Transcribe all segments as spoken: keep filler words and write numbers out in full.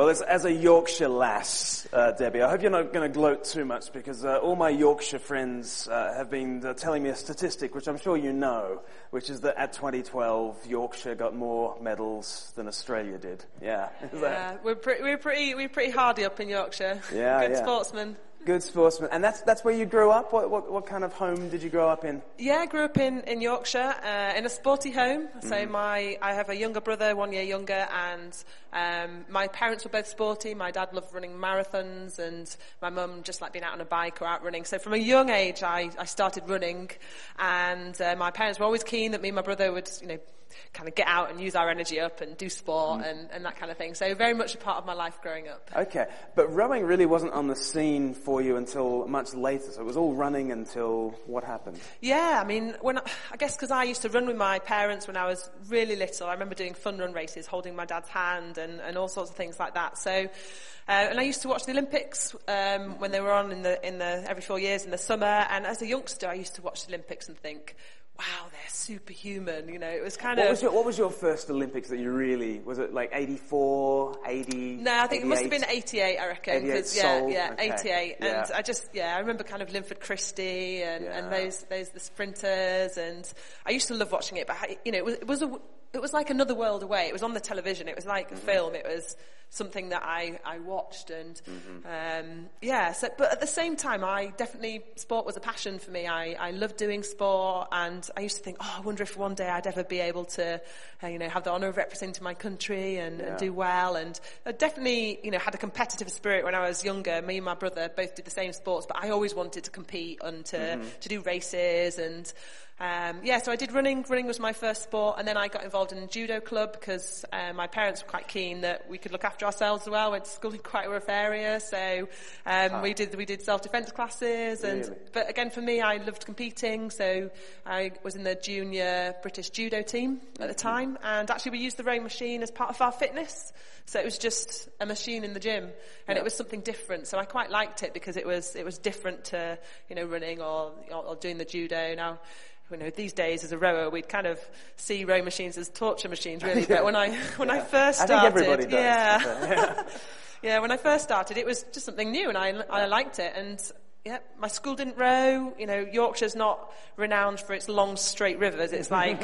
Well, as, as a Yorkshire lass, uh, Debbie, I hope you're not going to gloat too much because uh, all my Yorkshire friends uh, have been uh, telling me a statistic, which I'm sure you know, which is that at twenty twelve, Yorkshire got more medals than Australia did. Yeah. Yeah, we're, pre- we're pretty we're pretty hardy up in Yorkshire. Yeah, Good yeah. sportsmen. Good sportsman. And that's that's where you grew up? What what, what kind of home did you grow up in? Yeah, I grew up in, in Yorkshire, uh, in a sporty home. So mm-hmm. my I have a younger brother, one year younger, and um, my parents were both sporty. My dad loved running marathons, and my mum just liked being out on a bike or out running. So from a young age, I, I started running, and uh, my parents were always keen that me and my brother would, you know, kind of get out and use our energy up and do sport mm. and, and that kind of thing. So very much a part of my life growing up. Okay, but rowing really wasn't on the scene for you until much later. So it was all running until what happened? Yeah, I mean, when I, I guess because I used to run with my parents when I was really little. I remember doing fun run races, holding my dad's hand and, and all sorts of things like that. So, uh, and I used to watch the Olympics um, when they were on in the in the every four years in the summer. And as a youngster, I used to watch the Olympics and think, wow, they're superhuman, you know, it was kind what of... Was your, what was your first Olympics that you really... Was it like eighty-four, eighty, No, I think eighty-eight? It must have been eighty-eight, I reckon. eighty-eight yeah, Seoul. yeah, Okay. eighty-eight. Yeah. And I just, yeah, I remember kind of Linford Christie and, yeah. and those, those, the sprinters, and I used to love watching it, but, I, you know, it was, it was a... It was like another world away. It was on the television. It was like a mm-hmm. film. It was something that I, I watched and, mm-hmm. um, yeah. So, but at the same time, I definitely, sport was a passion for me. I, I loved doing sport, and I used to think, oh, I wonder if one day I'd ever be able to, uh, you know, have the honour of representing my country and, yeah. and do well. And I definitely, you know, had a competitive spirit when I was younger. Me and my brother both did the same sports, but I always wanted to compete and to, mm-hmm. to do races and, Um, yeah, so I did running. Running was my first sport, and then I got involved in a judo club because uh, my parents were quite keen that we could look after ourselves as well. Went to school in quite a rough area, so um, ah. we did we did self-defense classes. And really? But again, for me, I loved competing, so I was in the junior British judo team at the time, and actually we used the rowing machine as part of our fitness. So it was just a machine in the gym, and yeah. it was something different. So I quite liked it because it was it was different to, you know, running or or, or doing the judo. Now, you know, these days as a rower, we'd kind of see rowing machines as torture machines, really. But when I when yeah. I first started, I think everybody does. Yeah, yeah. yeah, when I first started, it was just something new, and I I liked it. And yeah, my school didn't row. You know, Yorkshire's not renowned for its long, straight rivers. It's like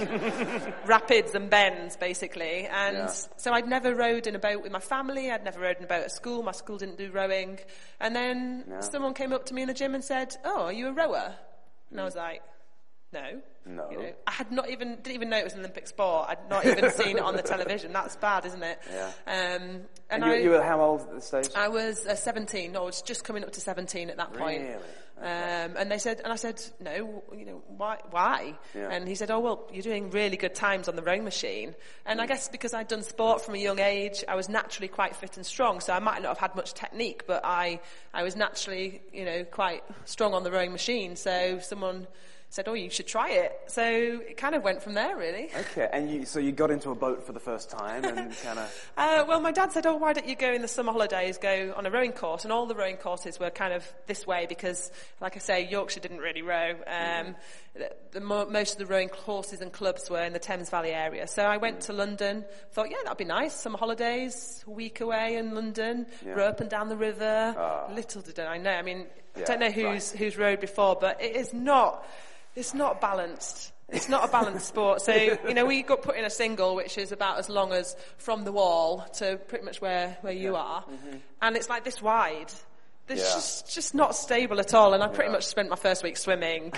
rapids and bends, basically. And yeah. so I'd never rowed in a boat with my family. I'd never rowed in a boat at school. My school didn't do rowing. And then no. someone came up to me in the gym and said, "Oh, are you a rower?" And mm. I was like, No. No. You know, I had not even, didn't even know it was an Olympic sport. I'd not even seen it on the television. That's bad, isn't it? Yeah. Um, and and you, I, you were how old at this stage? I was uh, seventeen. No, I was just coming up to seventeen at that point. Really? Okay. Um, and they said, and I said, no, you know, why, why? Yeah. And he said, oh, well, you're doing really good times on the rowing machine. And mm. I guess because I'd done sport from a young age, I was naturally quite fit and strong. So I might not have had much technique, but I, I was naturally, you know, quite strong on the rowing machine. So someone said, oh, you should try it. So it kind of went from there, really. Okay, and you, so you got into a boat for the first time and kind of... Uh, well, my dad said, oh, why don't you go in the summer holidays, go on a rowing course? And all the rowing courses were kind of this way because, like I say, Yorkshire didn't really row. Um, mm-hmm. the, the mo- most of the rowing courses and clubs were in the Thames Valley area. So I went to London, thought, yeah, that'd be nice. Summer holidays, a week away in London, yeah. row up and down the river. Oh. Little did I know. I mean, yeah, I don't know who's, right. who's rowed before, but it is not... It's not balanced. It's not a balanced sport. So, you know, we got put in a single, which is about as long as from the wall to pretty much where, where you yeah. are. Mm-hmm. And it's like this wide. It's yeah. just, just not stable at all. And I pretty yeah. much spent my first week swimming.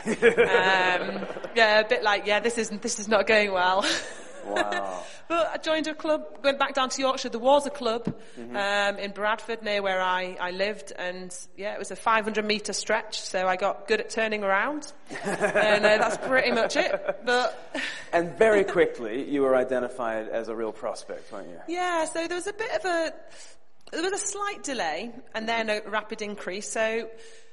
um, yeah, a bit like, yeah, this is, this is not going well. Wow. But I joined a club, went back down to Yorkshire. There was a club mm-hmm. um, in Bradford near where I, I lived, and yeah, it was a five hundred metre stretch, so I got good at turning around, and uh, that's pretty much it. But and very quickly, you were identified as a real prospect, weren't you? Yeah, so there was a bit of a, there was a slight delay, and then a rapid increase. So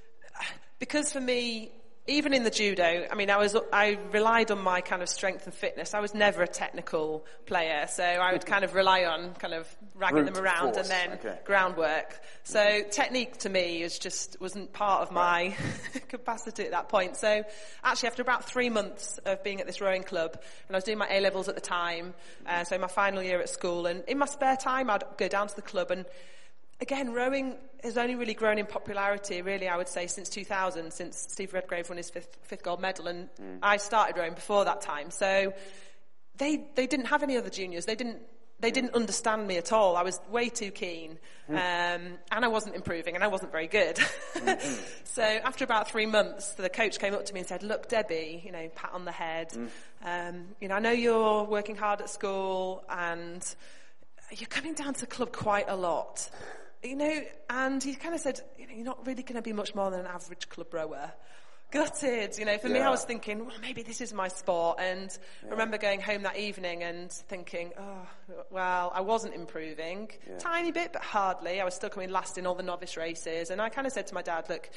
because for me, even in the judo, I mean, I was, I relied on my kind of strength and fitness. I was never a technical player, so I would kind of rely on kind of ragging Brute them around force. and then okay. groundwork. So mm-hmm. technique to me is just, wasn't part of my capacity at that point. So actually after about three months of being at this rowing club, and I was doing my A-levels at the time, uh, so my final year at school, and in my spare time I'd go down to the club, and again, rowing has only really grown in popularity, really, I would say, since two thousand, since Steve Redgrave won his fifth, fifth gold medal, and mm. I started rowing before that time. So they they didn't have any other juniors. They didn't they didn't understand me at all. I was way too keen, mm. um, and I wasn't improving, and I wasn't very good. Mm-hmm. So after about three months, the coach came up to me and said, "Look, Debbie, you know, pat on the head. Mm. Um, you know, I know you're working hard at school, and you're coming down to the club quite a lot." You know, and he kind of said, you know, you're not really going to be much more than an average club rower. Gutted, you know, for yeah. me I was thinking, well, maybe this is my sport. And yeah. I remember going home that evening and thinking, oh, well, I wasn't improving. Yeah. Tiny bit, but hardly. I was still coming last in all the novice races. And I kind of said to my dad, look,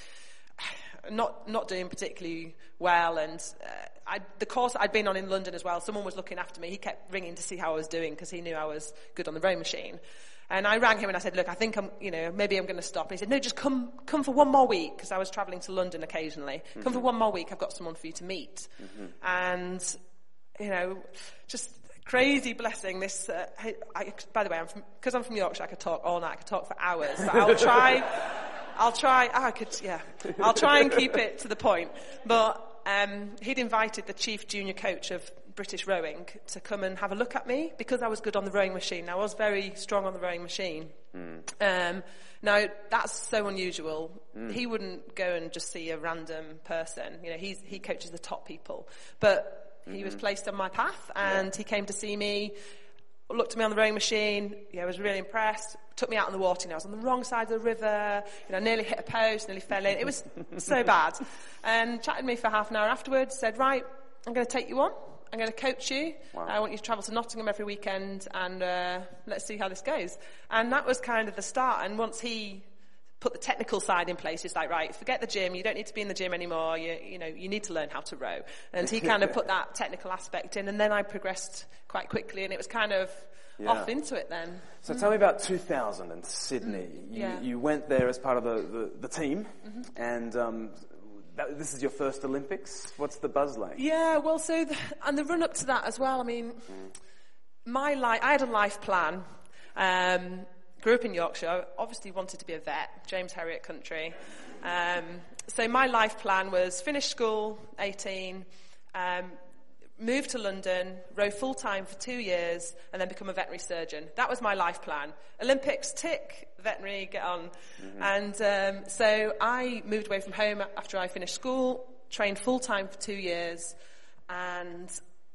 not not doing particularly well. And uh, I, the course I'd been on in London as well, someone was looking after me. He kept ringing to see how I was doing because he knew I was good on the rowing machine. And I rang him and I said, look, I think I'm, you know, maybe I'm going to stop. And he said, no, just come, come for one more week, because I was travelling to London occasionally. Mm-hmm. Come for one more week. I've got someone for you to meet. Mm-hmm. And, you know, just crazy blessing. This, uh, I, I, by the way, I'm from, because I'm from Yorkshire, I could talk all night. I could talk for hours. But I'll try, I'll try, oh, I could, yeah. I'll try and keep it to the point. But um, he'd invited the chief junior coach of British rowing to come and have a look at me because I was good on the rowing machine. I was very strong on the rowing machine. Mm. Um, now, that's so unusual. Mm. He wouldn't go and just see a random person. You know, he's, he coaches the top people. But mm-hmm. he was placed on my path, and yeah. he came to see me, looked at me on the rowing machine. Yeah, I was really impressed. Took me out on the water. You know, I was on the wrong side of the river. You know, nearly hit a post, nearly fell in. It was so bad. And chatted to me for half an hour afterwards. Said, right, I'm going to take you on. I'm going to coach you. Wow. I want you to travel to Nottingham every weekend, and uh, let's see how this goes. And that was kind of the start. And once he put the technical side in place, he's like, right, forget the gym. You don't need to be in the gym anymore. You, you know, you need to learn how to row. And he kind of put that technical aspect in. And then I progressed quite quickly, and it was kind of yeah. off into it then. So mm. tell me about two thousand in Sydney. Mm. You, yeah. you went there as part of the, the, the team, mm-hmm. and um, that, this is your first Olympics. What's the buzz like? Yeah, well, so the, and the run up to that as well. I mean, mm. my life. I had a life plan. Um, grew up in Yorkshire. Obviously wanted to be a vet. James Herriot country. Um, so my life plan was finish school, eighteen, um, move to London, row full time for two years, and then become a veterinary surgeon. That was my life plan. Olympics, tick. Veterinary, get on. Mm-hmm. And um, so I moved away from home after I finished school, trained full time for two years, and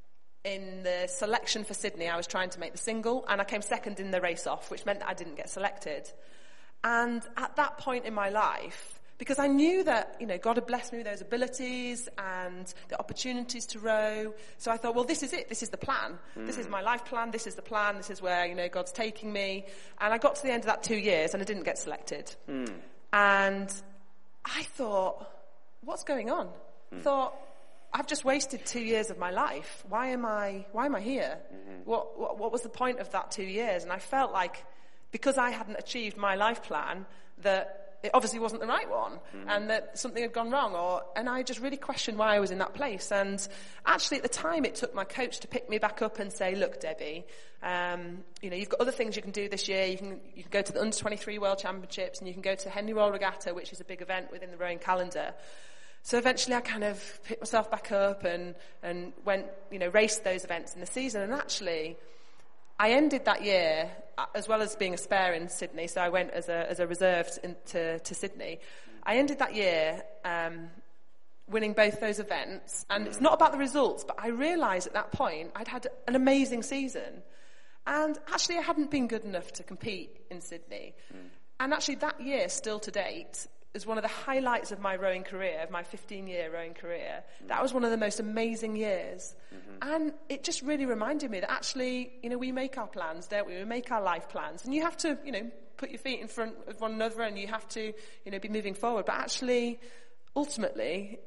in the selection for Sydney, I was trying to make the single, and I came second in the race-off, which meant that I didn't get selected. And at that point in my life, because I knew that, you know, God had blessed me with those abilities and the opportunities to row, so I thought, well, this is it. This is the plan. Mm. This is my life plan. This is the plan. This is where, you know, God's taking me. And I got to the end of that two years, and I didn't get selected. Mm. And I thought, what's going on? Mm. I thought, I've just wasted two years of my life. Why am I, why am I here? Mm-hmm. What, what, what was the point of that two years? And I felt like because I hadn't achieved my life plan, that it obviously wasn't the right one, mm-hmm. and that something had gone wrong. Or, and I just really questioned why I was in that place. And actually at the time it took my coach to pick me back up and say, look, Debbie, um, you know, you've got other things you can do this year. You can, you can go to the under twenty-three World Championships, and you can go to Henley Royal Regatta, which is a big event within the rowing calendar. So eventually I kind of picked myself back up and, and went, you know, raced those events in the season. And actually, I ended that year, as well as being a spare in Sydney, so I went as a, as a reserve in, to, to Sydney. I ended that year um, winning both those events. And it's not about the results, but I realised at that point I'd had an amazing season. And actually I hadn't been good enough to compete in Sydney. Mm. And actually that year, still to date, is one of the highlights of my rowing career, of my fifteen-year rowing career. Mm-hmm. That was one of the most amazing years. Mm-hmm. And it just really reminded me that actually, you know, we make our plans, don't we? We make our life plans. And you have to, you know, put your feet in front of one another, and you have to, you know, be moving forward. But actually, ultimately,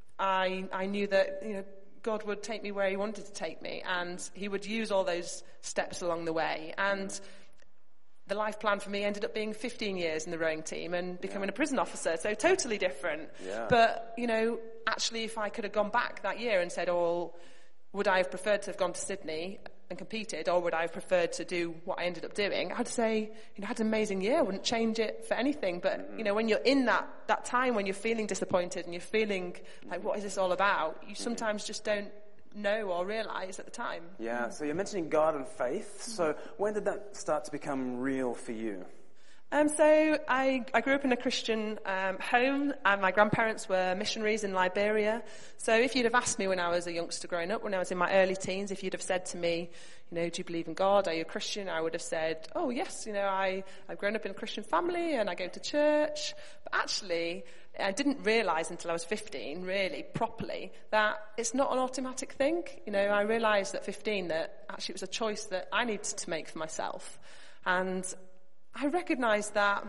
I I knew that, you know, God would take me where he wanted to take me, and he would use all those steps along the way. And the life plan for me ended up being fifteen years in the rowing team and becoming yeah. a prison officer, so totally different. Yeah. But, you know, actually if I could have gone back that year and said, oh, would I have preferred to have gone to Sydney? and competed, or would I have preferred to do what I ended up doing? I'd say, you know, I had an amazing year. I wouldn't change it for anything. But, mm-hmm. you know, when you're in that, that time when you're feeling disappointed and you're feeling like, what is this all about? You sometimes just don't know or realize at the time. Yeah, so you're mentioning God and faith. So when did that start to become real for you? Um, so I, I grew up in a Christian um, home, and my grandparents were missionaries in Liberia. So if you'd have asked me when I was a youngster growing up, when I was in my early teens, if you'd have said to me, you know, do you believe in God? Are you a Christian? I would have said, oh yes, you know, I, I've grown up in a Christian family and I go to church. But actually, I didn't realise until I was fifteen, really, properly, that it's not an automatic thing. You know, I realised at fifteen that actually it was a choice that I needed to make for myself. And I recognised that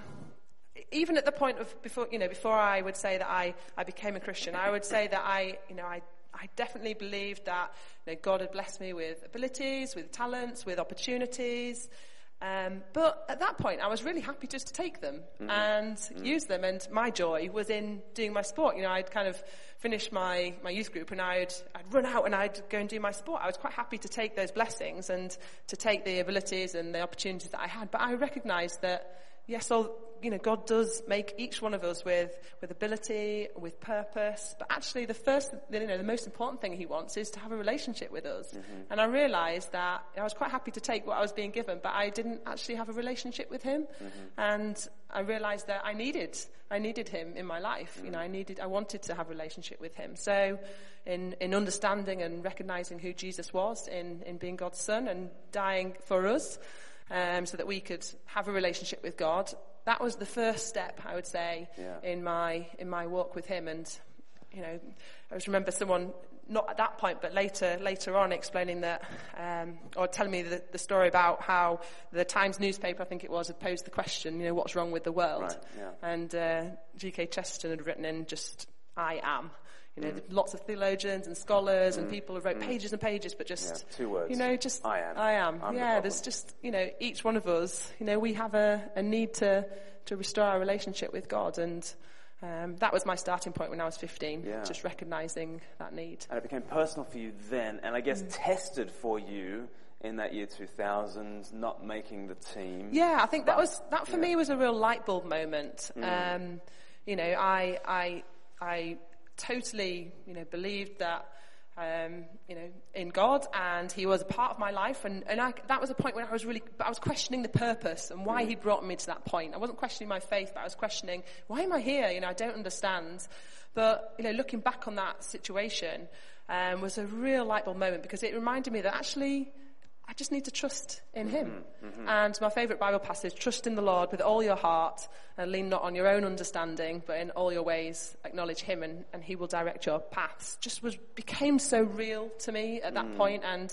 even at the point of before, you know, before I would say that I, I became a Christian, I would say that I, you know, I, I definitely believed that, you know, God had blessed me with abilities, with talents, with opportunities. Um, but at that point, I was really happy just to take them mm-hmm. and mm-hmm. use them. And my joy was in doing my sport. You know, I'd kind of finished my, my youth group and I'd, I'd run out and I'd go and do my sport. I was quite happy to take those blessings and to take the abilities and the opportunities that I had. But I recognised that, yes, all, you know, God does make each one of us with, with ability, with purpose. But actually the first, you know, the most important thing he wants is to have a relationship with us. Mm-hmm. And I realised that I was quite happy to take what I was being given, but I didn't actually have a relationship with him. Mm-hmm. And I realised that I needed, I needed him in my life. Mm-hmm. You know, I needed, I wanted to have a relationship with him. So in, in understanding and recognising who Jesus was, in, in being God's son and dying for us, Um, so that we could have a relationship with God. That was the first step, I would say, yeah. in my in my walk with him. And, you know, I just remember someone, not at that point, but later later on, explaining that, um, or telling me the, the story about how the Times newspaper, I think it was, had posed the question, you know, what's wrong with the world? Right, yeah. And uh, G K Chesterton had written in just, I am. You know, mm. lots of theologians and scholars mm. and people who wrote mm. pages and pages, but just, yeah, two words. you know, just, I am. I am. I'm yeah, the there's just, you know, each one of us, you know, we have a, a need to, to restore our relationship with God. And um, that was my starting point when I was fifteen, yeah. just recognising that need. And it became personal for you then, and I guess mm. tested for you in that year two thousand, not making the team. Yeah, I think that was, that for yeah. me was a real light bulb moment. Mm. Um, you know, I, I, I, totally, you know, believed that, um, you know, in God, and he was a part of my life, and, and I, that was a point when I was really, but I was questioning the purpose and why mm. he brought me to that point. I wasn't questioning my faith, but I was questioning, why am I here? You know, I don't understand. But, you know, looking back on that situation, um, was a real light bulb moment, because it reminded me that actually, I just need to trust in him. Mm-hmm, mm-hmm. And my favourite Bible passage, trust in the Lord with all your heart and lean not on your own understanding, but in all your ways acknowledge him, and, and he will direct your paths. Just was became so real to me at that mm. point, and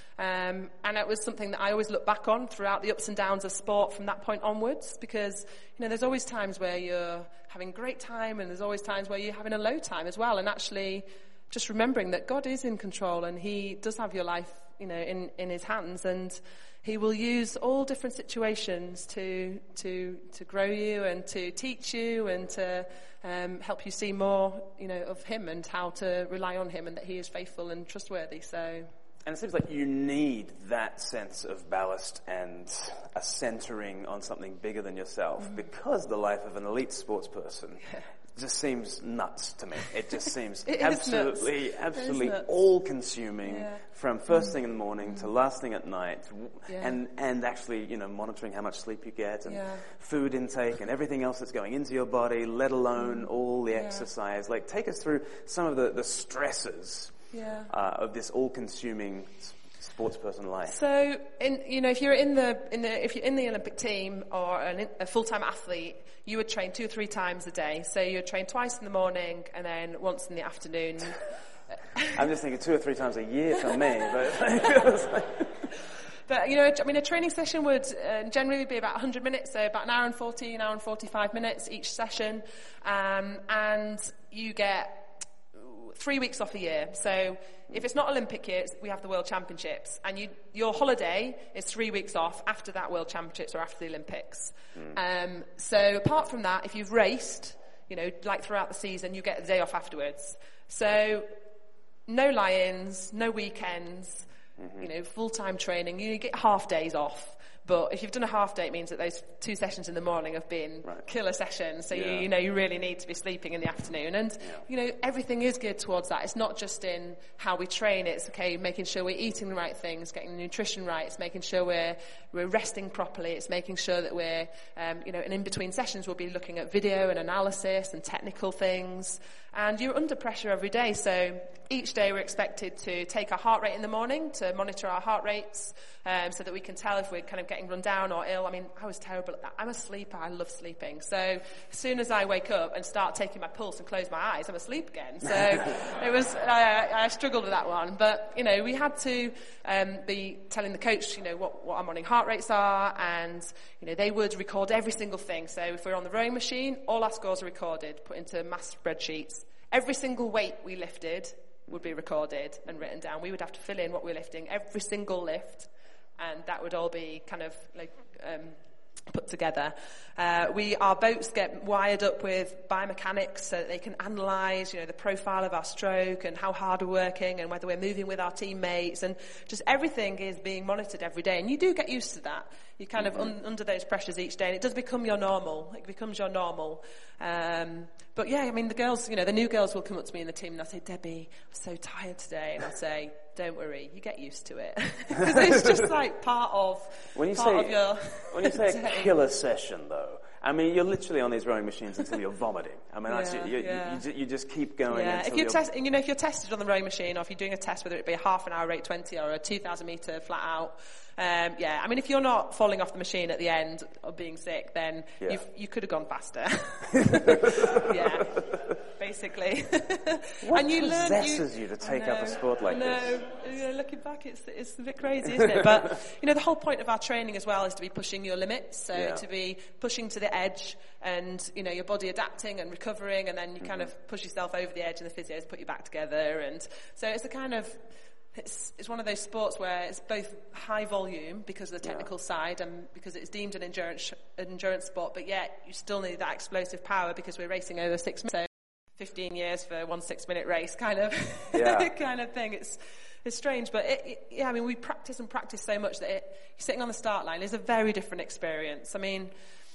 um, and it was something that I always look back on throughout the ups and downs of sport from that point onwards, because, you know, there's always times where you're having great time and there's always times where you're having a low time as well, and actually just remembering that God is in control and he does have your life, you know, in, in his hands, and he will use all different situations to to to grow you and to teach you and to um, help you see more, you know, of him and how to rely on him and that he is faithful and trustworthy. So. And it seems like you need that sense of ballast and a centering on something bigger than yourself, mm. because the life of an elite sports person yeah. just seems nuts to me. It just seems it absolutely, absolutely all-consuming, yeah. from first thing in the morning mm. to last thing at night, yeah. and and actually, you know, monitoring how much sleep you get and yeah. food intake and everything else that's going into your body, let alone mm. all the yeah. exercise. Like, take us through some of the, the stresses yeah. uh, of this all-consuming sports person life. So, in, you know, if you're in the in the if you're in the Olympic team or an, a full-time athlete, you would train two or three times a day. So you would train twice in the morning and then once in the afternoon. I'm just thinking two or three times a year for me, but. But, you know, I mean, a training session would uh, generally be about one hundred minutes, so about an hour and forty, an hour and forty-five minutes each session, um, and you get three weeks off a year. So if it's not Olympic years, we have the World Championships, and you, your holiday is three weeks off after that World Championships or after the Olympics. Mm. Um, so apart from that, if you've raced, you know, like throughout the season, you get a day off afterwards. So no lie-ins, no weekends, mm-hmm. you know, full-time training, you get half days off. But if you've done a half day, it means that those two sessions in the morning have been right. killer sessions. So, yeah. you, you know, you really need to be sleeping in the afternoon. And, yeah. you know, everything is geared towards that. It's not just in how we train. It's, okay, making sure we're eating the right things, getting the nutrition right. It's making sure we're, we're resting properly. It's making sure that we're, um, you know, and in between sessions, we'll be looking at video and analysis and technical things. And you're under pressure every day. So each day we're expected to take our heart rate in the morning to monitor our heart rates um, so that we can tell if we're kind of getting run down or ill. I mean, I was terrible at that. I'm a sleeper. I love sleeping. So as soon as I wake up and start taking my pulse and close my eyes, I'm asleep again. So it was, I, I struggled with that one. But, you know, we had to um, be telling the coach, you know, what, what our morning heart rates are. And, you know, they would record every single thing. So if we're on the rowing machine, all our scores are recorded, put into mass spreadsheets. Every single weight we lifted would be recorded and written down. We would have to fill in what we were lifting, every single lift, and that would all be kind of like um, put together. Uh, we, our boats get wired up with biomechanics so that they can analyse, you know, the profile of our stroke and how hard we're working and whether we're moving with our teammates, and just everything is being monitored every day. And you do get used to that. You're kind mm-hmm. of un- under those pressures each day, and it does become your normal. It becomes your normal. Um, but yeah, I mean, the girls, you know, the new girls will come up to me in the team and they'll say, Debbie, I'm so tired today. And I'll say, don't worry, you get used to it. Because it's just like part of, when you part say, of your when you say a killer session, though, I mean, you're literally on these rowing machines until you're vomiting. I mean, yeah, I, you, yeah. you, you just keep going yeah. until if you're, you're... Test, you know, if you're tested on the rowing machine, or if you're doing a test, whether it be a half an hour rate twenty or a two thousand metre flat out, um, yeah, I mean, if you're not falling off the machine at the end or being sick, then yeah. you've, you could have gone faster. yeah, basically. What and you possesses learn, you, you to take know, up a sport like no, this? You know, looking back, it's it's a bit crazy, isn't it? But, you know, the whole point of our training as well is to be pushing your limits, so yeah. to be pushing to the edge and, you know, your body adapting and recovering, and then you mm-hmm. kind of push yourself over the edge and the physios put you back together. And so it's a kind of... It's, it's one of those sports where it's both high volume because of the technical yeah. side and because it's deemed an endurance an endurance sport, but yet you still need that explosive power because we're racing over six minutes. So fifteen years for one six-minute race, kind of, yeah. kind of thing. It's it's strange, but it, it, yeah, I mean, we practice and practice so much that it, sitting on the start line is a very different experience. I mean,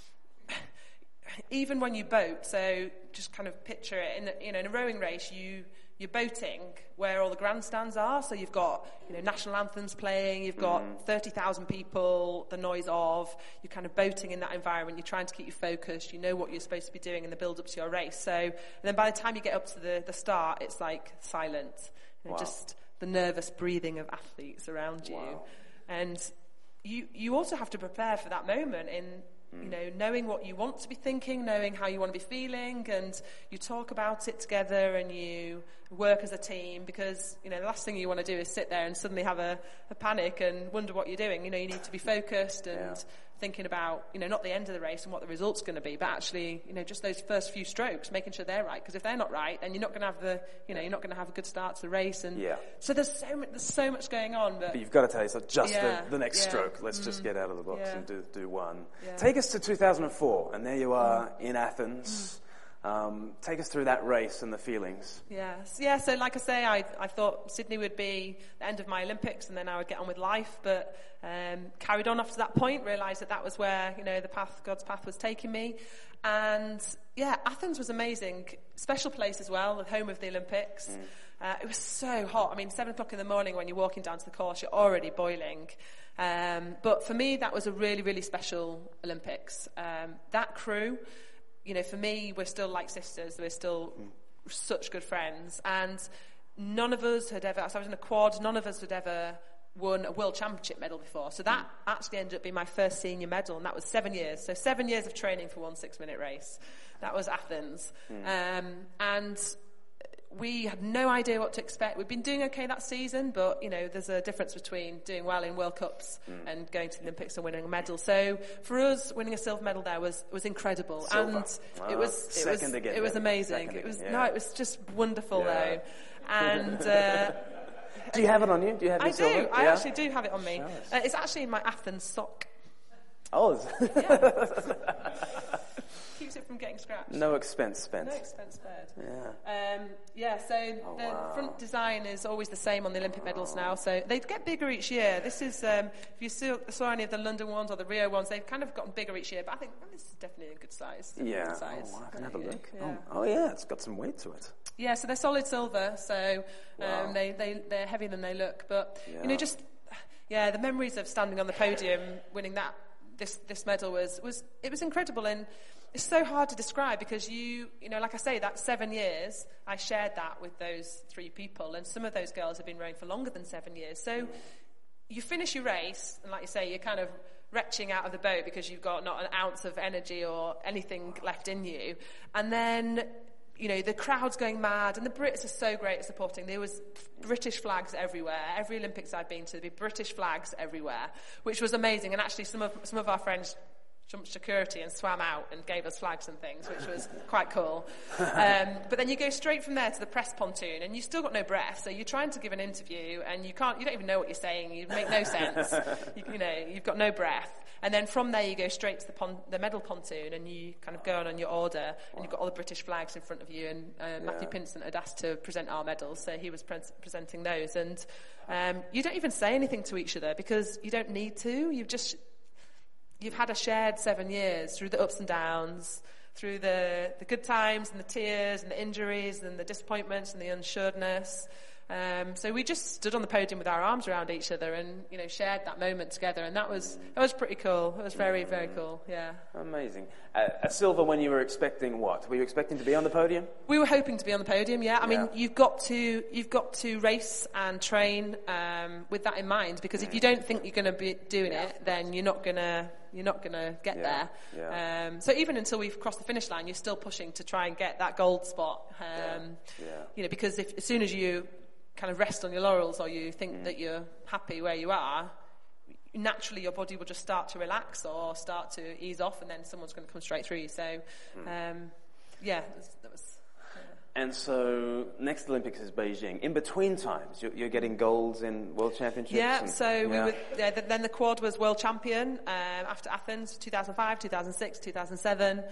even when you boat, so just kind of picture it in the, you know, in a rowing race, you. You're boating where all the grandstands are, so you've got, you know, national anthems playing, you've got mm. thirty thousand people, the noise of, you're kind of boating in that environment, you're trying to keep you focused, you know what you're supposed to be doing in the build-up to your race. So, and then by the time you get up to the, the start, it's like silent, you know, wow. just the nervous breathing of athletes around you. Wow. And you you also have to prepare for that moment in, you know, knowing what you want to be thinking, knowing how you want to be feeling, and you talk about it together and you work as a team, because, you know, the last thing you want to do is sit there and suddenly have a, a panic and wonder what you're doing. You know, you need to be focused and yeah. thinking about, you know, not the end of the race and what the result's going to be, but actually, you know, just those first few strokes, making sure they're right. Because if they're not right, then you're not going to have the, you know, you're not going to have a good start to the race. And yeah. so there's so much, there's so much going on. But, but you've got to tell yourself just yeah, the, the next yeah. stroke. Let's mm. just get out of the box yeah. and do do one. Yeah. Take us to two thousand four, and there you are mm. in Athens. Mm. Um, take us through that race and the feelings. Yes, yeah. So, like I say, I I thought Sydney would be the end of my Olympics, and then I would get on with life. But um, carried on after that point. Realised that that was where, you know, the path, God's path, was taking me. And yeah, Athens was amazing. Special place as well, the home of the Olympics. Mm. Uh, it was so hot. I mean, seven o'clock in the morning when you're walking down to the course, you're already boiling. Um, but for me, that was a really, really special Olympics. Um, that crew. You know, for me, we're still like sisters. We're still mm. such good friends. And none of us had ever, so I was in a quad, none of us had ever won a world championship medal before. So that mm. actually ended up being my first senior medal, and that was seven years. So seven years of training for one six-minute race. That was Athens. Mm. Um, and we had no idea what to expect. We'd been doing okay that season, but, you know, there's a difference between doing well in World Cups mm. and going to the Olympics and winning a medal. So for us, winning a silver medal there was was incredible. Silver. And oh, it was it was again, it was amazing. Second it was again, yeah. no, it was just wonderful yeah. though. And uh, do you have it on you? Do you have your I silver? do. I yeah? actually do have it on me. Uh, it's actually in my Athens sock. Oh. Yeah. keeps it from getting scratched. No expense spent. No expense spared. Yeah. Um, yeah, so Oh, the wow. front design is always the same on the Olympic medals now. So they get bigger each year. This is, um, if you saw, saw any of the London ones or the Rio ones, they've kind of gotten bigger each year. But I think well, this is definitely a good size. Yeah. Good size. Oh, wow, I can have a Yeah. look. Yeah. Oh, oh, yeah, it's got some weight to it. Yeah, so they're solid silver. So um, Wow. they, they, they're heavier than they look. But, Yeah. you know, just, yeah, the memories of standing on the podium, winning that, this, this medal was, was, it was incredible. And it's so hard to describe because you, you know, like I say, that seven years, I shared that with those three people. And some of those girls have been rowing for longer than seven years. So you finish your race, and like you say, you're kind of retching out of the boat because you've got not an ounce of energy or anything left in you. And then, you know, the crowd's going mad, and the Brits are so great at supporting. There was British flags everywhere. Every Olympics I've been to, there'd be British flags everywhere, which was amazing. And actually, some of some of our friends jumped security and swam out and gave us flags and things, which was quite cool. Um, but then you go straight from there to the press pontoon, and you still got no breath. So you're trying to give an interview, and you can't, you don't even know what you're saying. You make no sense. you, you know, you've got no breath. And then from there you go straight to the, pon- the medal pontoon, and you kind of go on on your order, and you've got all the British flags in front of you. And uh, Matthew Yeah. Pinsent had asked to present our medals, so he was pre- presenting those. And um, you don't even say anything to each other because you don't need to. You've just You've had a shared seven years through the ups and downs, through the, the good times and the tears and the injuries and the disappointments and the unsureness. Um, so we just stood on the podium with our arms around each other and, you know, shared that moment together. And that was, that was pretty cool. It was very, very cool. Yeah. Amazing. Uh, a silver when you were expecting what? Were you expecting to be on the podium? We were hoping to be on the podium, yeah. I mean, Yeah. you've got to you've got to race and train um, with that in mind, because if you don't think you're going to be doing it, then you're not gonna you're not gonna get Yeah. there. Yeah. Um, so even until we've crossed the finish line, you're still pushing to try and get that gold spot. Um, Yeah. Yeah. You know, because if as soon as you kind of rest on your laurels or you think Mm. that you're happy where you are, naturally your body will just start to relax or start to ease off, and then someone's going to come straight through you. So, um, yeah, that was. That was And so, next Olympics is Beijing. In between times, you're, you're getting golds in World Championships? Yeah, and- so we yeah. were, yeah, th- then the quad was world champion um, after Athens, two thousand five, two thousand six, two thousand seven.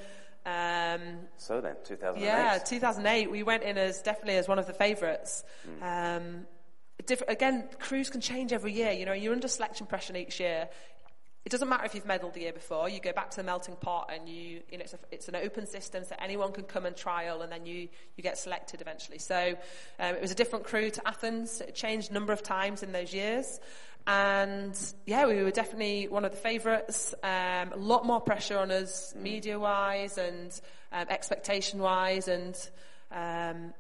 Um, So then, two thousand eight. yeah, two thousand eight, we went in as definitely as one of the favourites. Um, diff- again, crews can change every year. You know, you're under selection pressure each year. It doesn't matter if you've medalled the year before. You go back to the melting pot, and you, you know, it's, a, it's an open system, so anyone can come and trial, and then you, you get selected eventually. So um, it was a different crew to Athens. It changed a number of times in those years. And yeah, we were definitely one of the favourites. Um, a lot more pressure on us, media-wise and um, expectation-wise, and um,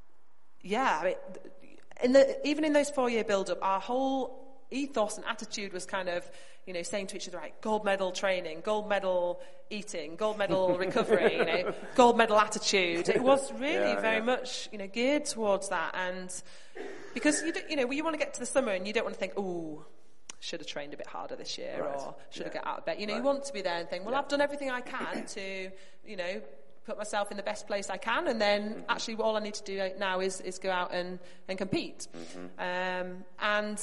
yeah, I mean, in the, even in those four-year build-up, our whole ethos and attitude was kind of, you know, saying to each other, right, gold medal training, gold medal eating, gold medal recovery, you know, gold medal attitude. It was really Yeah, very yeah. much, you know, geared towards that. And because, you, don't, you know, you want to get to the summer and you don't want to think, ooh, should have trained a bit harder this year, Right. or should have Yeah. got out of bed. You know, Right. you want to be there and think, well, Yeah. I've done everything I can to, you know, put myself in the best place I can, and then Mm-hmm. actually all I need to do now is, is go out and, and compete. Mm-hmm. Um, and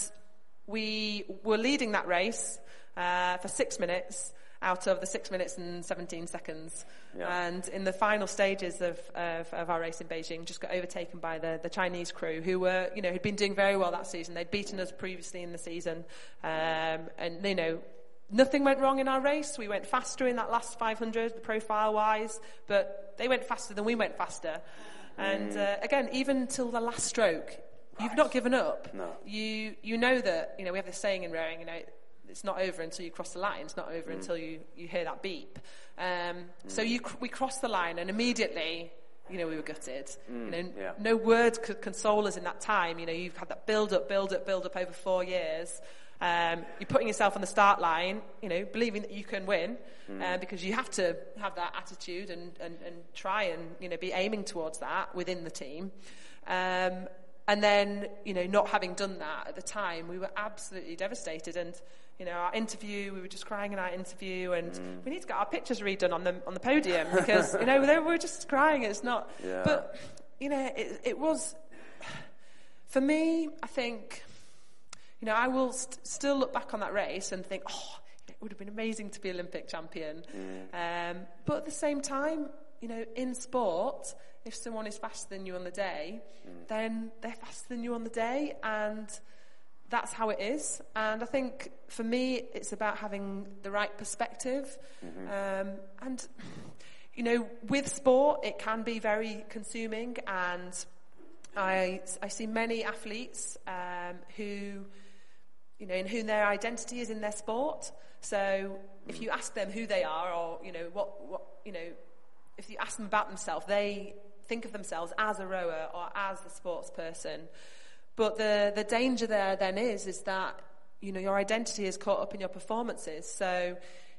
we were leading that race uh, for six minutes out of the six minutes and seventeen seconds. Yeah. And in the final stages of, of, of our race in Beijing, just got overtaken by the, the Chinese crew, who were, you know, who'd been doing very well that season. They'd beaten us previously in the season. Um, and, you know, nothing went wrong in our race. We went faster in that last five hundred, profile-wise, but they went faster than we went faster. And uh, again, even till the last stroke, you've not given up. No. You you know that, you know, we have this saying in rowing, you know, it's not over until you cross the line. It's not over mm. until you, you hear that beep. Um, mm. So you we crossed the line, and immediately, you know, we were gutted. Mm. You know, yeah. no words could console us in that time. You know, you've had that build up, build up, build up over four years. Um, you're putting yourself on the start line, you know, believing that you can win, mm. uh, because you have to have that attitude and, and, and try and, you know, be aiming towards that within the team. Um, and then, you know, not having done that at the time, we were absolutely devastated. And, you know, our interview, we were just crying in our interview, and mm. we need to get our pictures redone on the on the podium because, you know, they were just crying. It's not, yeah. but, you know, it, it was, for me, I think, you know, I will st- still look back on that race and think, oh, would have been amazing to be Olympic champion. Mm. Um, but at the same time, you know, in sport, if someone is faster than you on the day, mm. then they're faster than you on the day, and that's how it is. And I think for me, it's about having the right perspective. Mm-hmm. Um, and, you know, with sport, it can be very consuming, and I, I see many athletes um, who, you know, in whom their identity is in their sport. So if you ask them who they are, or, you know, what, what, you know, if you ask them about themselves, they think of themselves as a rower or as the sports person. But the, the danger there then is, is that, you know, your identity is caught up in your performances. So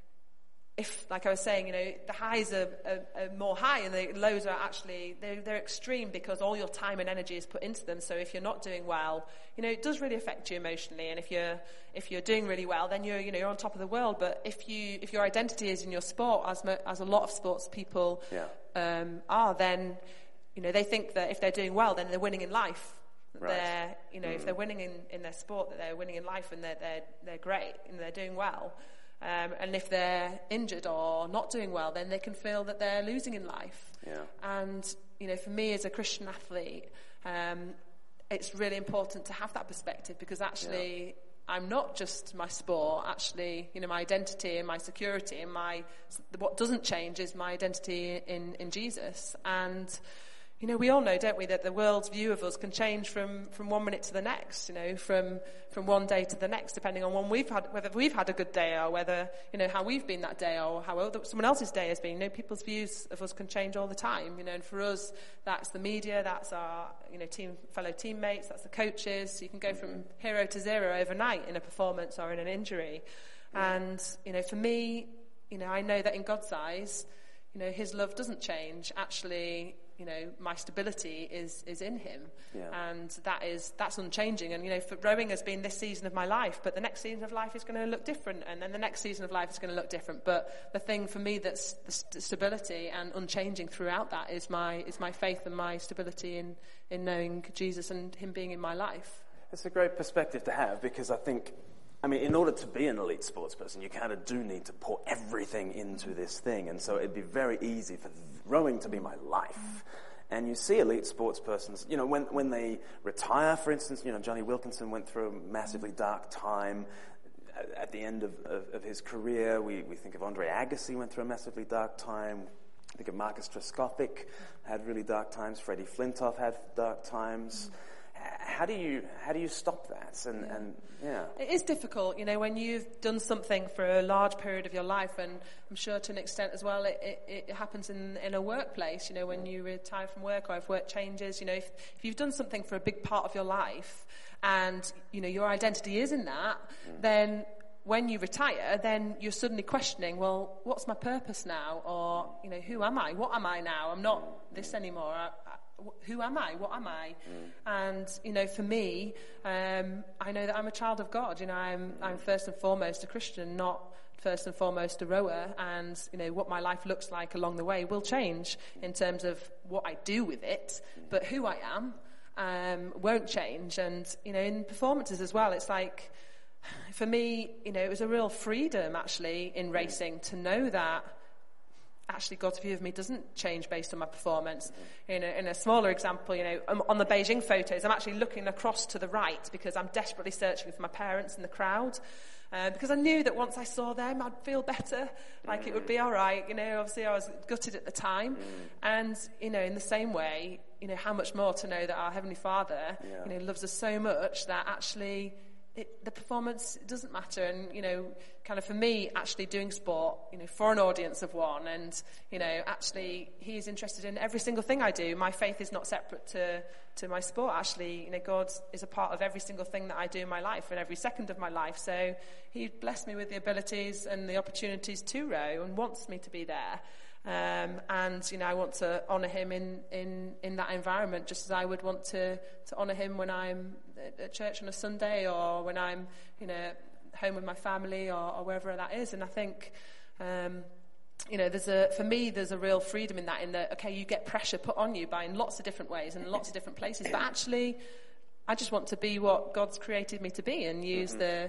if, like I was saying, you know, the highs are, are, are more high and the lows are actually, they're, they're extreme because all your time and energy is put into them. So if you're not doing well, you know, it does really affect you emotionally. And if you're, if you're doing really well, then you're, you know, you're on top of the world. But if you, if your identity is in your sport, as, mo- as a lot of sports people yeah. um, are, then, you know, they think that if they're doing well, then they're winning in life. Right. They're, you know, mm. if they're winning in, in their sport, that they're winning in life and they're, they're, they're great and they're doing well. Um, and if they're injured or not doing well, then they can feel that they're losing in life. Yeah. And, you know, for me as a Christian athlete, um, it's really important to have that perspective, because actually yeah. I'm not just my sport. Actually, you know, my identity and my security and my, what doesn't change is my identity in, in Jesus. And, you know, we all know, don't we, that the world's view of us can change from, from one minute to the next, you know, from, from one day to the next, depending on when we've had, whether we've had a good day or whether, you know, how we've been that day or how other, someone else's day has been. You know, people's views of us can change all the time, you know, and for us, that's the media, that's our, you know, team, fellow teammates, that's the coaches. So you can go from hero to zero overnight in a performance or in an injury. And, you know, for me, you know, I know that in God's eyes, you know, his love doesn't change. Actually, you know, my stability is, is in him. Yeah. And that is, that's unchanging. And, you know, for rowing has been this season of my life, but the next season of life is going to look different. And then the next season of life is going to look different. But the thing for me that's the st- stability and unchanging throughout that is my, is my faith and my stability in, in knowing Jesus and him being in my life. It's a great perspective to have, because I think, I mean, in order to be an elite sports person, you kind of do need to pour everything into this thing. And so it'd be very easy for rowing to be my life. And you see elite sports persons, you know, when, when they retire, for instance, you know, Johnny Wilkinson went through a massively dark time at, at the end of, of, of his career. We, we think of Andre Agassi went through a massively dark time. I think of Marcus Trescothick had really dark times. Freddie Flintoff had dark times. How do you how do you stop that? And, yeah. and yeah, it is difficult, you know, when you've done something for a large period of your life, and I'm sure to an extent as well, it, it, it happens in, in a workplace. You know, when you retire from work or if work changes, you know, if, if you've done something for a big part of your life, and you know your identity is in that, mm. then when you retire, then you're suddenly questioning, well, what's my purpose now? Or, you know, who am I? What am I now? I'm not this anymore. I, Who am I? What am I? Mm. And, you know, for me, um, I know that I'm a child of God. You know, I'm, I'm first and foremost a Christian, not first and foremost a rower. And, you know, what my life looks like along the way will change in terms of what I do with it. But who I am um, won't change. And, you know, in performances as well, it's like, for me, you know, it was a real freedom, actually, in racing to know that actually God's view of me doesn't change based on my performance. In a, in a smaller example, you know, on the Beijing photos, I'm actually looking across to the right because I'm desperately searching for my parents in the crowd. Uh, because I knew that once I saw them, I'd feel better, like it would be all right. You know, obviously I was gutted at the time. And, you know, in the same way, you know, how much more to know that our Heavenly Father, yeah. you know, loves us so much that actually It, the performance doesn't matter. And, you know, kind of for me, actually doing sport, you know, for an audience of one, and, you know, actually he is interested in every single thing I do. My faith is not separate to, to my sport. Actually, you know, God is a part of every single thing that I do in my life and every second of my life. So he blessed me with the abilities and the opportunities to row and wants me to be there. Um, and, you know, I want to honour him in, in, in that environment, just as I would want to, to honour him when I'm at church on a Sunday, or when I'm, you know, home with my family, or, or wherever that is. And I think, um, you know, there's a, for me, there's a real freedom in that, in that, okay, you get pressure put on you by in lots of different ways and lots of different places, but actually, I just want to be what God's created me to be and use mm-hmm. the,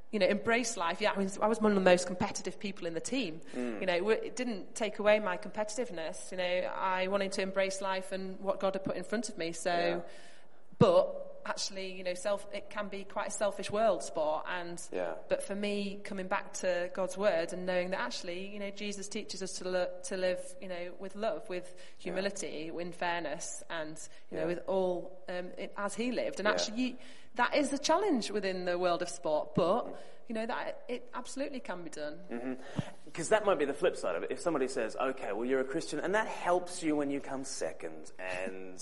you know, embrace life. Yeah, I mean, I was one of the most competitive people in the team. Mm. You know, it didn't take away my competitiveness. You know, I wanted to embrace life and what God had put in front of me. So, yeah. But actually, you know, self it can be quite a selfish world, sport. And yeah. But for me, coming back to God's word and knowing that actually, you know, Jesus teaches us to lo- to live, you know, with love, with humility, yeah. in fairness, and you yeah. know, with all um, it, as He lived. And yeah. actually. You, That is the challenge within the world of sport, but, you know, that it absolutely can be done. Because mm-hmm. that might be the flip side of it. If somebody says, okay, well, you're a Christian, and that helps you when you come second, and,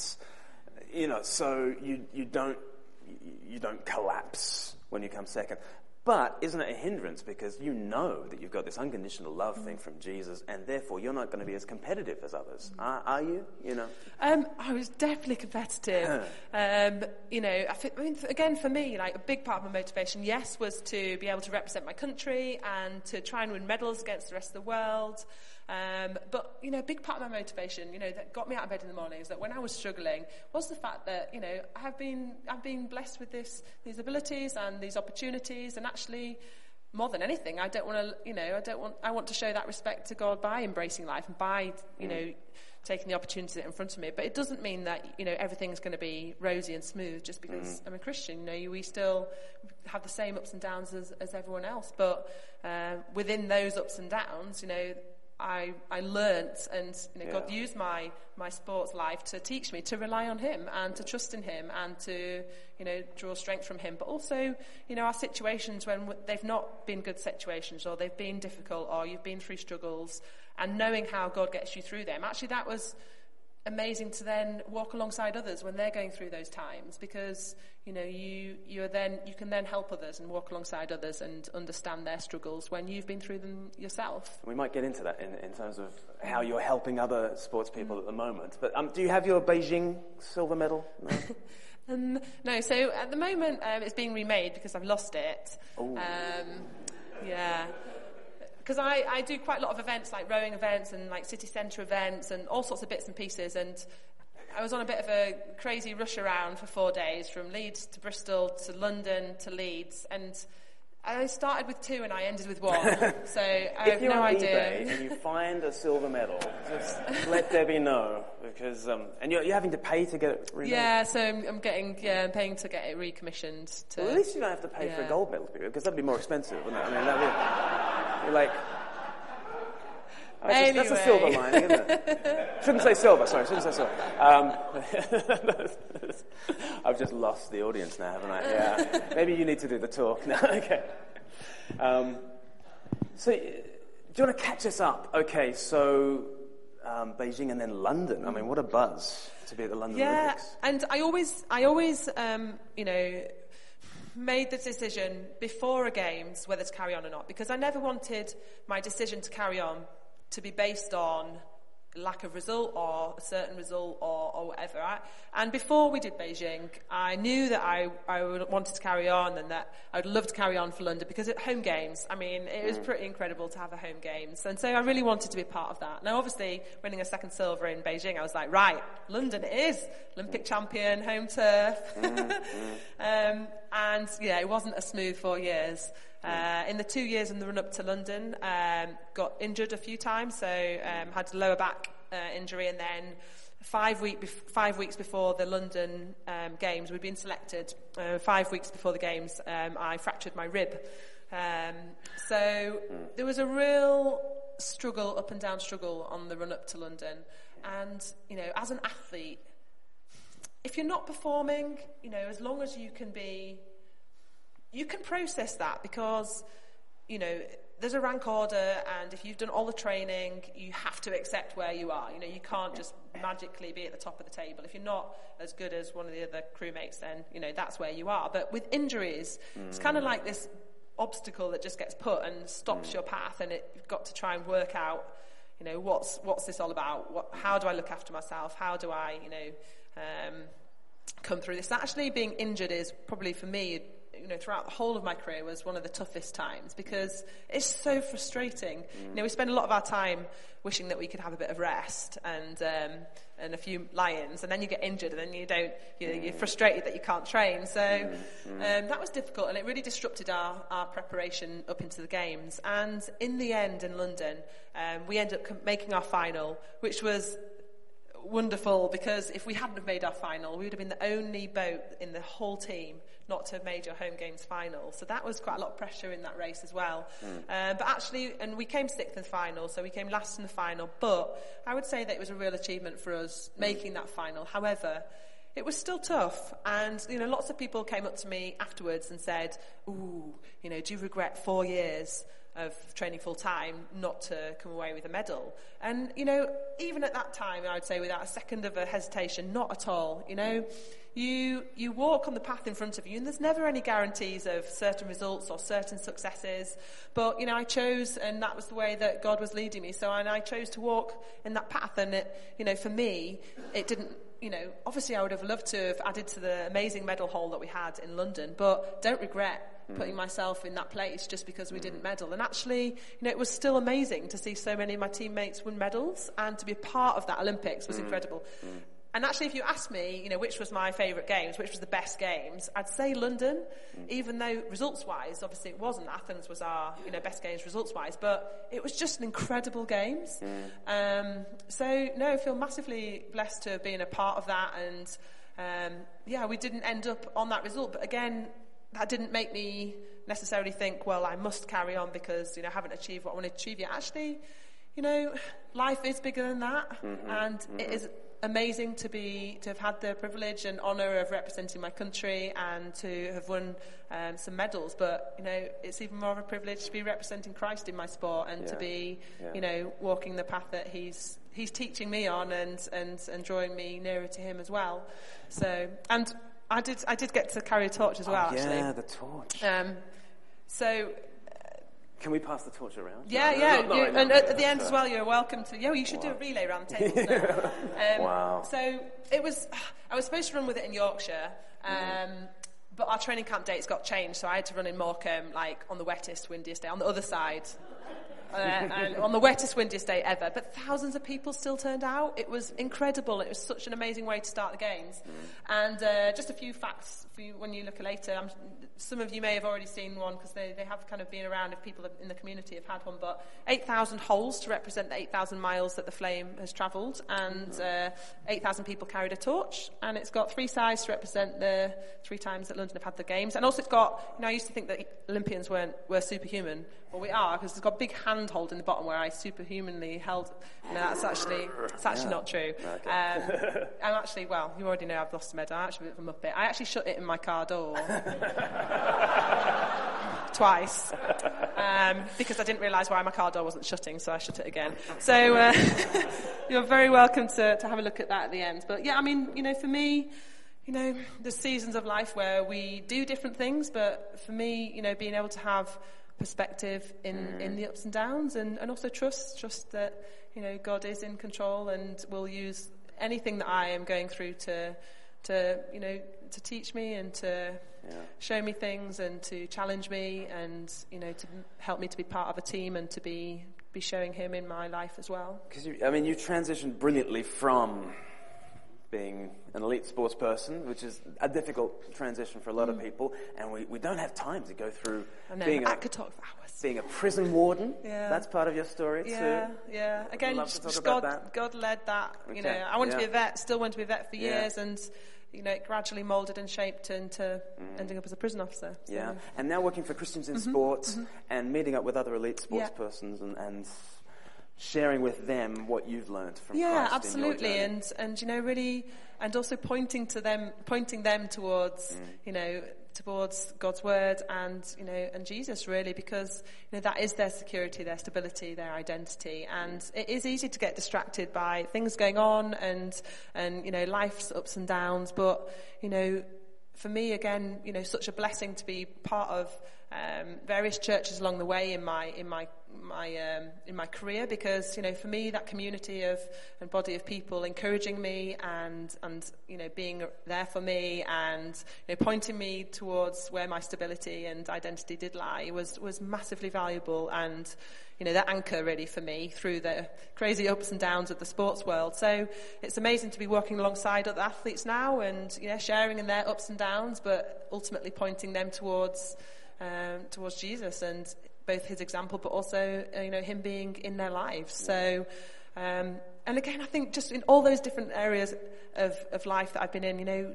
you know, so you you don't you don't collapse when you come second. But isn't it a hindrance because you know that you've got this unconditional love thing from Jesus, and therefore you're not going to be as competitive as others, are, are you? You know, um, I was definitely competitive. um, you know, I, think, I mean, again, for me, like a big part of my motivation, yes, was to be able to represent my country and to try and win medals against the rest of the world. Um, but, you know, a big part of my motivation, you know, that got me out of bed in the morning is that when I was struggling was the fact that, you know, I have been, I've been blessed with this, these abilities and these opportunities, and actually, more than anything, I don't want to, you know, I don't want, I want to show that respect to God by embracing life and by, you know, taking the opportunities in front of me. But it doesn't mean that, you know, everything's going to be rosy and smooth just because mm. I'm a Christian. You know, we still have the same ups and downs as, as everyone else. But uh, within those ups and downs, you know, I I learnt, and you know, yeah. God used my my sports life to teach me to rely on Him and to trust in Him and to, you know, draw strength from Him. But also, you know, our situations when they've not been good situations, or they've been difficult, or you've been through struggles, and knowing how God gets you through them. Actually, that was amazing to then walk alongside others when they're going through those times, because you know you you're then you can then help others and walk alongside others and understand their struggles when you've been through them yourself. We might get into that in, in terms of how you're helping other sports people mm. at the moment. But um, do you have your Beijing silver medal? No, um, no so at the moment um, it's being remade because I've lost it. Um, yeah. Because I, I do quite a lot of events, like rowing events and like city centre events and all sorts of bits and pieces. And I was on a bit of a crazy rush around for four days, from Leeds to Bristol to London to Leeds. And I started with two and I ended with one. So I have no idea. If you're on eBay and you find a silver medal, just let Debbie know. Because um, and you're, you're having to pay to get it remade. Yeah, so I'm, I'm getting yeah, I'm paying to get it recommissioned. To, well, at least you don't have to pay yeah. for a gold medal, because that'd be more expensive, wouldn't it? I mean, that'd be, you're like. Oh, anyway. That's a silver lining, isn't it? Shouldn't say silver, sorry, shouldn't say silver. Um, I've just lost the audience now, haven't I? Yeah. Maybe you need to do the talk. No, okay. Um, so, do you want to catch us up? Okay, so um, Beijing and then London. I mean, what a buzz to be at the London yeah, Olympics. Yeah, and I always, I always, um, you know, made the decision before a games whether to carry on or not, because I never wanted my decision to carry on to be based on lack of result or a certain result or, or whatever. I, and before we did Beijing, I knew that I, I wanted to carry on and that I would love to carry on for London, because at home games, I mean, it was pretty incredible to have a home games. And so I really wanted to be a part of that. Now, obviously, winning a second silver in Beijing, I was like, right, London it is. Olympic champion, home turf. um, and yeah, it wasn't a smooth four years. Uh, in the two years in the run-up to London, um, got injured a few times, so um, had a lower back uh, injury, and then five, week bef- five weeks before the London um, Games, we'd been selected, uh, five weeks before the Games, um, I fractured my rib. Um, so there was a real struggle, up and down struggle on the run-up to London. And, you know, as an athlete, if you're not performing, you know, as long as you can be... You can process that because, you know, there's a rank order, and if you've done all the training, you have to accept where you are. You know, you can't just magically be at the top of the table. If you're not as good as one of the other crewmates, then, you know, that's where you are. But with injuries, mm. it's kind of like this obstacle that just gets put and stops mm. your path, and it, you've got to try and work out, you know, what's what's this all about? What, how do I look after myself? How do I, you know, um, come through this? Actually, being injured is probably, for me, you know, throughout the whole of my career was one of the toughest times because it's so frustrating. Mm. You know, we spend a lot of our time wishing that we could have a bit of rest and um, and a few lie-ins, and then you get injured, and then you don't, you know, you're frustrated that you can't train. So um, that was difficult, and it really disrupted our, our preparation up into the games. And in the end, in London, um, we ended up com- making our final, which was wonderful because if we hadn't have made our final, we would have been the only boat in the whole team not to have made your home games final. So that was quite a lot of pressure in that race as well. Mm. Uh, but actually, and we came sixth in the final, so we came last in the final. But I would say that it was a real achievement for us making that final. However, it was still tough. And, you know, lots of people came up to me afterwards and said, ooh, you know, do you regret four years of training full time not to come away with a medal? And, you know, even at that time, I would say without a second of a hesitation, not at all. You know, you you walk on the path in front of you, and there's never any guarantees of certain results or certain successes. But, you know, I chose, and that was the way that God was leading me. So and I chose to walk in that path. And, it, you know, for me, it didn't, you know, obviously I would have loved to have added to the amazing medal haul that we had in London, but don't regret putting myself in that place just because we didn't medal. And actually, you know, it was still amazing to see so many of my teammates win medals, and to be a part of that Olympics was incredible. Mm. And actually, if you asked me, you know, which was my favourite games, which was the best games, I'd say London, mm. even though results-wise, obviously it wasn't. Athens was our, you know, best games results-wise, but it was just an incredible games. Mm. Um, so, no, I feel massively blessed to have been a part of that. And, um, yeah, we didn't end up on that result. But again, that didn't make me necessarily think, well, I must carry on because, you know, I haven't achieved what I wanted to achieve yet. Actually, you know, life is bigger than that. Mm-hmm. And mm-hmm. it is amazing to be to have had the privilege and honour of representing my country and to have won um, some medals. But, you know, it's even more of a privilege to be representing Christ in my sport and yeah. to be, yeah. you know, walking the path that he's he's teaching me on and, and, and drawing me nearer to him as well. So, and I did I did get to carry a torch as well, oh, yeah, actually. Yeah, the torch. Um, so... Can we pass the torch around? Yeah, no, yeah. no, no, you, no, and no, at no, the end no. as well, you're welcome to... Yeah, you should wow. do a relay around the tables now. Um, wow. So it was... I was supposed to run with it in Yorkshire, um, mm-hmm. but our training camp dates got changed, so I had to run in Morecambe, like, on the wettest, windiest day, on the other side. Uh, and on the wettest, windiest day ever. But thousands of people still turned out. It was incredible. It was such an amazing way to start the games. Mm. And uh, just a few facts for you when you look later. I'm, some of you may have already seen one because they, they have kind of been around if people in the community have had one. But eight thousand holes to represent the eight thousand miles that the flame has travelled. And uh, eight thousand people carried a torch. And it's got three sides to represent the three times that London have had the games. And also it's got, you know, I used to think that Olympians weren't were superhuman. Well, we are, because it's got a big handhold in the bottom where I superhumanly held. No, that's actually that's actually yeah. not true. Okay. Um, I'm actually, well, you already know I've lost a medal. I'm actually a bit of a muppet. I actually shut it in my car door twice um, because I didn't realise why my car door wasn't shutting, so I shut it again. So uh, you're very welcome to, to have a look at that at the end. But yeah, I mean, you know, for me, you know, there's seasons of life where we do different things, but for me, you know, being able to have perspective in, mm. in the ups and downs and, and also trust, trust that, you know, God is in control and will use anything that I am going through to, to you know, to teach me and to yeah. show me things and to challenge me and, you know, to help me to be part of a team and to be, be showing him in my life as well. Because, I mean, you transitioned brilliantly from being an elite sports person, which is a difficult transition for a lot mm. of people, and we, we don't have time to go through I know, being I a, could talk for hours. Being a prison warden. Yeah. That's part of your story yeah, too. Yeah, yeah. Again, just, just God, that. God led that. You okay. know, I wanted yeah. to be a vet, still wanted to be a vet for yeah. years, and you know, it gradually moulded and shaped into mm. ending up as a prison officer. So. Yeah, and now working for Christians in mm-hmm. Sports mm-hmm. and meeting up with other elite sports yeah. persons and. and sharing with them what you've learned from yeah, Christ absolutely, in your and and you know really, and also pointing to them, pointing them towards mm. you know towards God's word and you know and Jesus really, because you know that is their security, their stability, their identity, and mm. it is easy to get distracted by things going on and and you know life's ups and downs, but you know. For me, again, you know, such a blessing to be part of um, various churches along the way in my in my my um, in my career, because you know for me that community of and body of people encouraging me and and you know being there for me and you know pointing me towards where my stability and identity did lie was was massively valuable, and you know that anchor really for me through the crazy ups and downs of the sports world. So it's amazing to be working alongside other athletes now and you know sharing in their ups and downs, but ultimately pointing them towards um, towards Jesus and both his example, but also, uh, you know, him being in their lives. So, um, and again, I think just in all those different areas of, of life that I've been in, you know,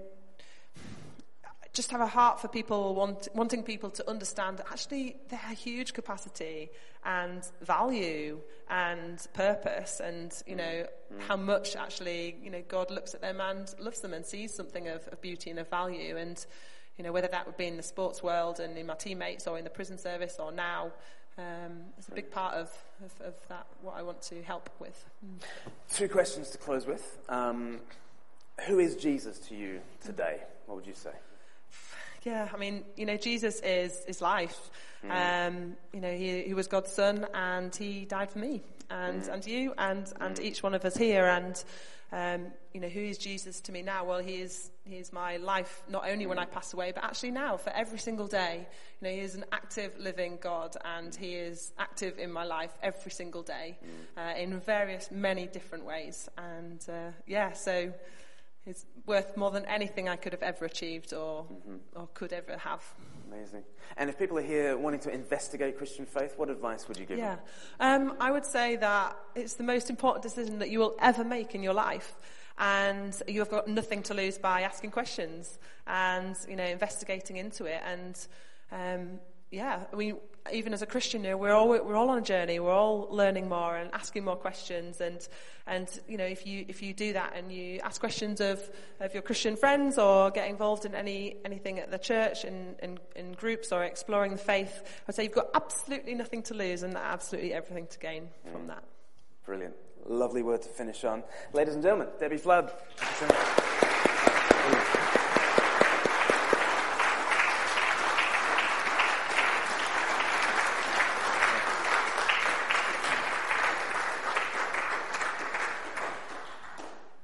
just have a heart for people, want, wanting people to understand that actually they have huge capacity and value and purpose, and, you know, mm. how much actually, you know, God looks at them and loves them and sees something of, of beauty and of value. And, you know, whether that would be in the sports world and in my teammates or in the prison service or now, um, it's a big part of, of, of that, what I want to help with. Mm. Two questions to close with. Um, who is Jesus to you today? What would you say? Yeah, I mean, you know, Jesus is, is life. Mm. Um, you know, he, he was God's son and he died for me and, mm. and you and, and mm. each one of us here. And, um, you know, who is Jesus to me now? Well, he is, he is my life, not only when I pass away, but actually now for every single day. You know, he is an active, living God, and he is active in my life every single day, mm. uh, in various, many different ways. And, uh, yeah, so it's worth more than anything I could have ever achieved or, mm-hmm. or could ever have. Amazing. And if people are here wanting to investigate Christian faith, what advice would you give yeah. them? Um, I would say that it's the most important decision that you will ever make in your life. And you've got nothing to lose by asking questions and, you know, investigating into it. And, um, yeah, we, even as a Christian, you know, we're all, we're all on a journey. We're all learning more and asking more questions. And, and, you know, if you, if you do that and you ask questions of, of your Christian friends or get involved in any, anything at the church in, in, in groups or exploring the faith, I'd say you've got absolutely nothing to lose and absolutely everything to gain mm. from that. Brilliant. Lovely word to finish on. Ladies and gentlemen, Debbie Flood.